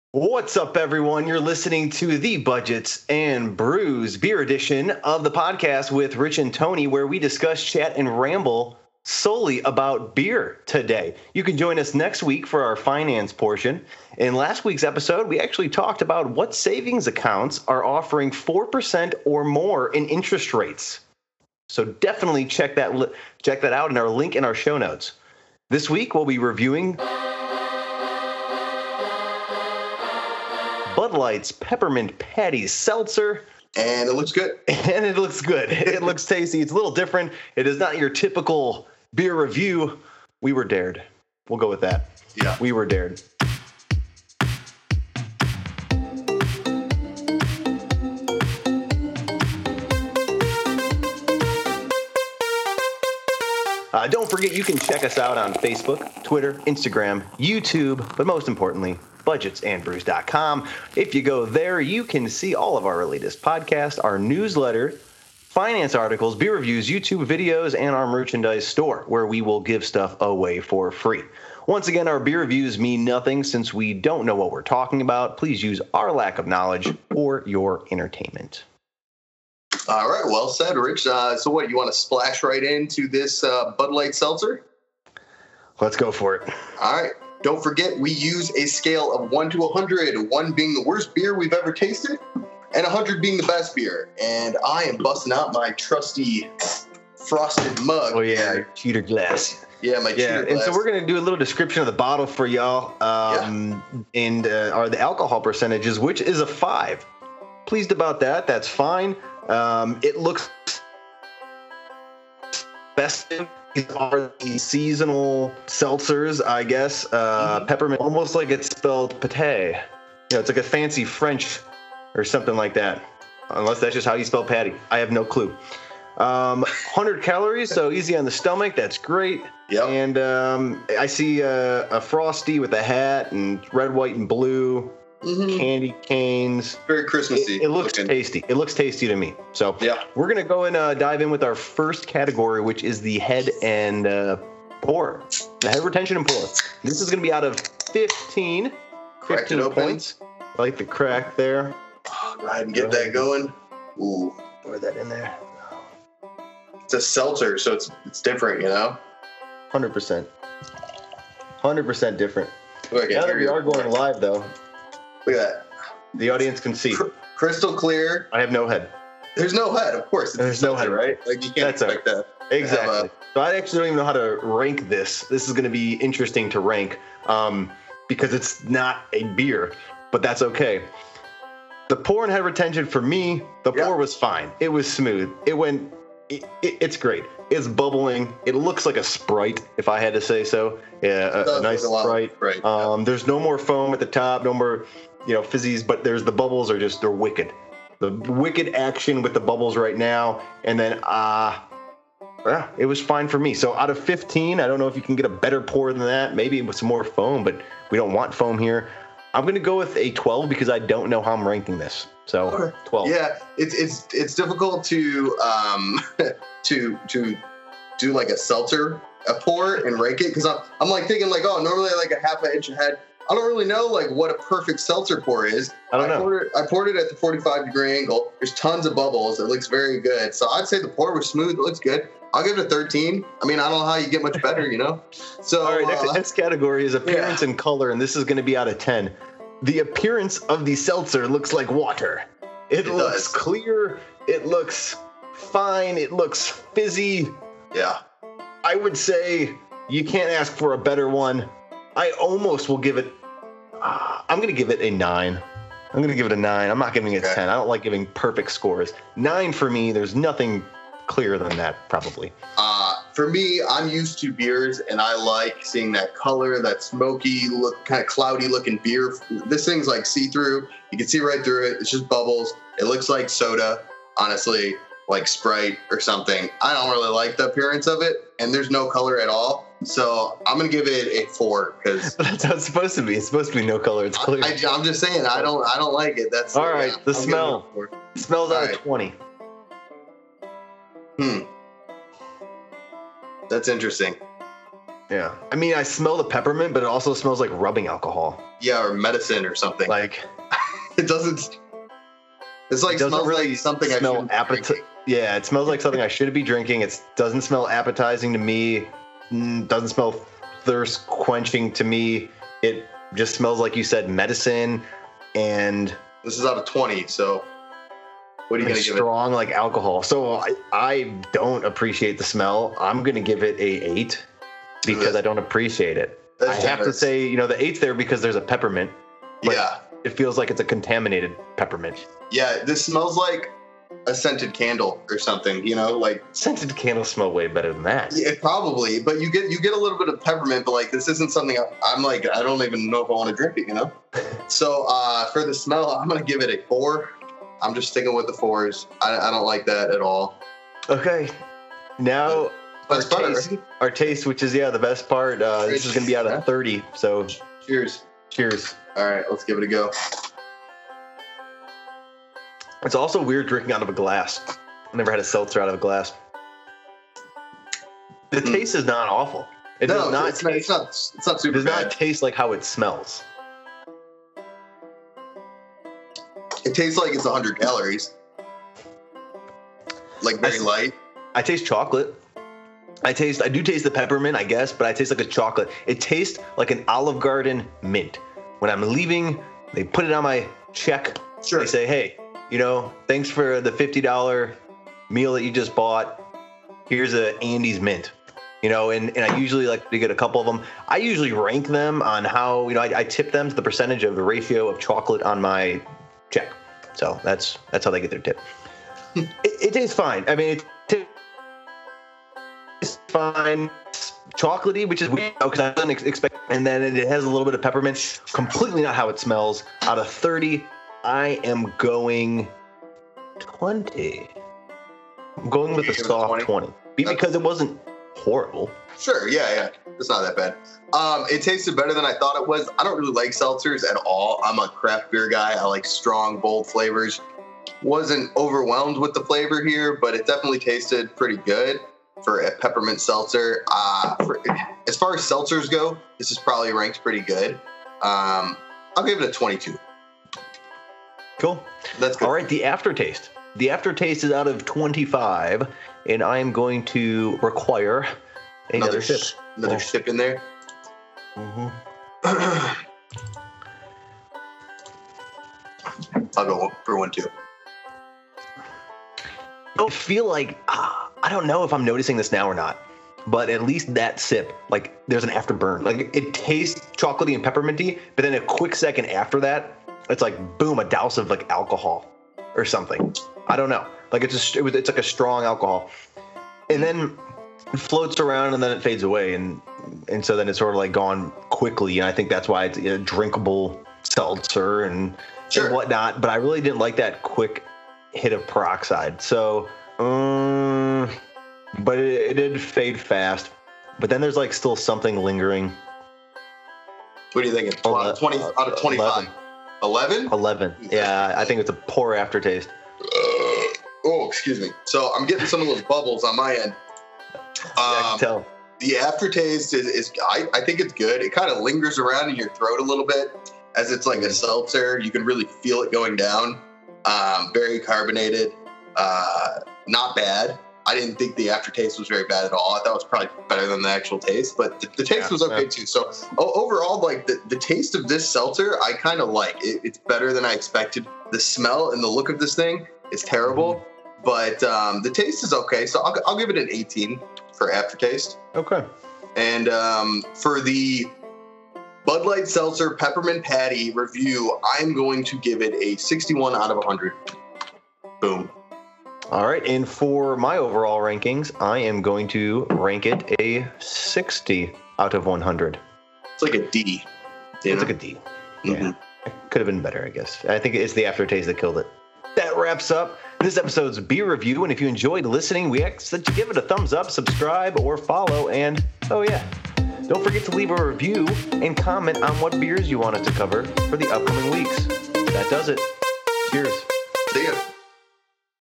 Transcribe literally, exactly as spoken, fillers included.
What's up, everyone? You're listening to the Budgets and Brews beer edition of the podcast with Rich and Tony, where we discuss, chat, and ramble solely about beer today. You can join us next week for our finance portion. In last week's episode, we actually talked about what savings accounts are offering four percent or more in interest rates. So definitely check that li- check that out in our link in our show notes. This week, we'll be reviewing Bud Light's Peppermint Patty Seltzer. And it looks good. And it looks good. It looks tasty. It's a little different. It is not your typical beer review. We were dared. We'll go with that. Yeah. We were dared. Uh, don't forget, you can check us out on Facebook, Twitter, Instagram, YouTube, but most importantly, budgets and brews dot com. If you go there, you can see all of our latest podcasts, our newsletter, finance articles, beer reviews, YouTube videos, and our merchandise store, where we will give stuff away for free. Once again, our beer reviews mean nothing since we don't know what we're talking about. Please use our lack of knowledge for your entertainment. All right, well said, Rich. Uh, so what, you want to splash right into this uh, Bud Light Seltzer? Let's go for it. All right. Don't forget, we use a scale of one to one hundred, one being the worst beer we've ever tasted, and one hundred being the best beer. And I am busting out my trusty frosted mug. Oh, yeah, cheater glass. Yeah, my yeah, cheater glass. And so we're going to do a little description of the bottle for y'all, um, yeah. and uh, are the alcohol percentages, which is a five. Pleased about that. That's fine. Um, it looks festive. These are the seasonal seltzers, I guess. Uh, mm-hmm. Peppermint, almost like it's spelled pate. You know, it's like a fancy French or something like that. Unless that's just how you spell patty. I have no clue. Um, one hundred calories, so easy on the stomach. That's great. Yep. And um, I see a, a Frosty with a hat and red, white, and blue. Mm-hmm. Candy canes. Very Christmassy. It, it looks looking. tasty. It looks tasty to me. So yeah. We're going to go and uh, dive in with our first category, which is the head and uh, pour. The head retention and pour. This is going to be out of fifteen. Cracked fifteen points. I like the crack there. Oh, go ahead and get go that going. Ooh. Pour that in there. It's a seltzer, so it's it's different, you know? one hundred percent. one hundred percent different. Ooh, now that we are going live, though. Look at that. The audience can see. Crystal clear. I have no head. There's no head, of course. It's There's no head, right? Like you can't That's expect that. Exactly. A, so I actually don't even know how to rank this. This is going to be interesting to rank um, because it's not a beer, but that's okay. The pour and head retention for me, the yeah. pour was fine. It was smooth. It went. It, it, it's great. It's bubbling. It looks like a Sprite, if I had to say so. Yeah, a, a nice a Sprite. Right. Um, there's no more foam at the top. No more. You know, fizzies, but there's the bubbles are just, they're wicked. The wicked action with the bubbles right now. And then, uh, yeah, it was fine for me. So out of fifteen, I don't know if you can get a better pour than that, maybe with some more foam, but we don't want foam here. I'm going to go with a twelve because I don't know how I'm ranking this. So okay. twelve. Yeah, it's it's it's difficult to um to to do like a seltzer, a pour and rank it because I'm I'm like thinking like, oh, normally like a half an inch ahead. I don't really know like what a perfect seltzer pour is. I don't I know. Poured it, I poured it at the forty-five degree angle. There's tons of bubbles. It looks very good. So I'd say the pour was smooth. It looks good. I'll give it a thirteen. I mean, I don't know how you get much better, you know? So all right, next, uh, next category is appearance yeah. and color, and this is going to be out of ten. The appearance of the seltzer looks like water. It, it looks does. clear. It looks fine. It looks fizzy. Yeah. I would say you can't ask for a better one. I almost will give it, uh, I'm going to give it a nine. I'm going to give it a nine. I'm not giving it okay. ten. I don't like giving perfect scores. Nine for me, there's nothing clearer than that, probably. Uh, for me, I'm used to beers, and I like seeing that color, that smoky, look, kind of cloudy looking beer. This thing's like see-through. You can see right through it. It's just bubbles. It looks like soda, honestly, like Sprite or something. I don't really like the appearance of it, and there's no color at all. So I'm gonna give it a four because that's how it's supposed to be. It's supposed to be no color. It's clear. I, I, I'm just saying I don't I don't like it. That's all right. Yeah, the I'm smell. It smells out right. of twenty. Hmm. That's interesting. Yeah. I mean, I smell the peppermint, but it also smells like rubbing alcohol. Yeah, or medicine or something. Like it doesn't. It's like it doesn't smells really like something I smell shouldn't be appetizing. drinking. Yeah, it smells like something I shouldn't be drinking. It doesn't smell appetizing to me. Mm, Doesn't smell thirst quenching to me. It just smells like you said, medicine, and This is out of twenty, so what are you gonna give it? strong like alcohol. So I, I don't appreciate the smell. I'm gonna give it a eight because I don't appreciate it. That's I have to generous. say, you know, the eight's there because there's a peppermint. but Yeah, It feels like it's a contaminated peppermint. yeah. This smells like a scented candle or something. You know, like Scented candles smell way better than that. yeah, probably. But you get you get a little bit of peppermint, but like this isn't something I, I'm like I don't even know if I want to drink it. You know. So uh, for the smell, I'm gonna give it a four. I'm just sticking with the fours. I, I don't like that at all. Okay. Now our That's better. taste, our taste, which is yeah the best part. Uh, this is gonna be out of thirty. So Cheers. cheers. All right, let's give it a go. It's also weird drinking out of a glass. I never had a seltzer out of a glass. The Mm. taste is not awful. It no, does not it's, not, it's taste. not. It's not It super does bad. not taste like how it smells. It tastes like it's one hundred calories. Like very I- light. I taste chocolate. I taste. I do taste the peppermint, I guess, but I taste like a chocolate. It tastes like an Olive Garden mint. When I'm leaving, they put it on my check. Sure. They say, "Hey, you know, thanks for the fifty dollar meal that you just bought. Here's a Andy's mint." You know, and, and I usually like to get a couple of them. I usually rank them on how, you know, I, I tip them to the percentage of the ratio of chocolate on my check. So that's that's how they get their tip. it, it tastes fine. I mean, it tastes fine. It's chocolatey, which is weird because I didn't ex- expect. And then it has a little bit of peppermint. Completely not how it smells. Out of thirty, I am going twenty. I'm going with a Give it a soft twenty? twenty. Be- Because it wasn't horrible. Sure, yeah, yeah. It's not that bad. Um, it tasted better than I thought it was. I don't really like seltzers at all. I'm a craft beer guy. I like strong, bold flavors. Wasn't overwhelmed with the flavor here, but it definitely tasted pretty good for a peppermint seltzer. Uh, for, as far as seltzers go, this is probably ranked pretty good. Um, I'll give it a twenty-two. Cool. That's good. All right, the aftertaste. The aftertaste is out of twenty-five, and I am going to require another, Another, sip. sh- another Oh. sip in there. Mm-hmm. I'll go for one too. I feel like ah, I don't know if I'm noticing this now or not, but at least that sip, like there's an afterburn. Like it tastes chocolatey and pepperminty, but then a quick second after that, it's like boom, a douse of like alcohol or something. I don't know. Like it's just it was it's like a strong alcohol, and then it floats around and then it fades away, and and so then it's sort of like gone quickly. And I think that's why it's a drinkable seltzer and, Sure. and whatnot. But I really didn't like that quick hit of peroxide. So, um, but it, it did fade fast. But then there's like still something lingering. What do you think? Oh, Uh, twenty uh, out of twenty-five. eleven? eleven. Yeah, I think it's a poor aftertaste. Oh, excuse me. So I'm getting some of those bubbles on my end. Yeah, I can Um, tell. the aftertaste is, is I, I think it's good. It kind of lingers around in your throat a little bit as it's like a seltzer. You can really feel it going down. Um, very carbonated. Uh, not bad. I didn't think the aftertaste was very bad at all. I thought it was probably better than the actual taste, but the, the taste Yeah, was okay yeah. too. So o- overall, like the, the taste of this seltzer, I kind of like. It, it's better than I expected. The smell and the look of this thing is terrible, but um, the taste is okay. So I'll, I'll give it an eighteen for aftertaste. Okay. And um, for the Bud Light Seltzer Peppermint Patty review, I'm going to give it a sixty-one out of one hundred. Boom. All right, and for my overall rankings, I am going to rank it a sixty out of one hundred. It's like a D. You It's know? like a D. Mhm. Yeah, could have been better, I guess. I think it's the aftertaste that killed it. That wraps up this episode's beer review, and if you enjoyed listening, we ask that you give it a thumbs up, subscribe, or follow, and oh yeah, don't forget to leave a review and comment on what beers you want us to cover for the upcoming weeks. That does it. Cheers. See ya.